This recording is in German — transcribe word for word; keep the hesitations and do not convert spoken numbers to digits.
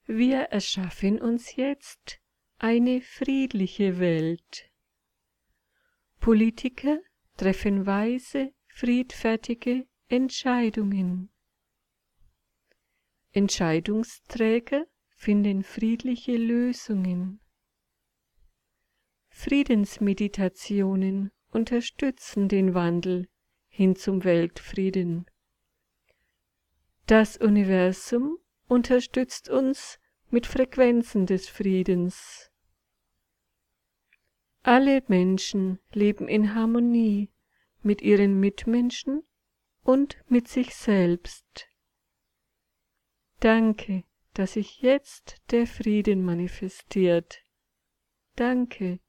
Wir erschaffen uns jetzt eine friedliche Welt. Politiker treffen weise, friedfertige Entscheidungen. Entscheidungsträger finden friedliche Lösungen. Friedensmeditationen unterstützen den Wandel hin zum Weltfrieden. Das Universum unterstützt uns mit Frequenzen des Friedens. Alle Menschen leben in Harmonie mit ihren Mitmenschen und mit sich selbst. Danke, dass sich jetzt der Frieden manifestiert. Danke,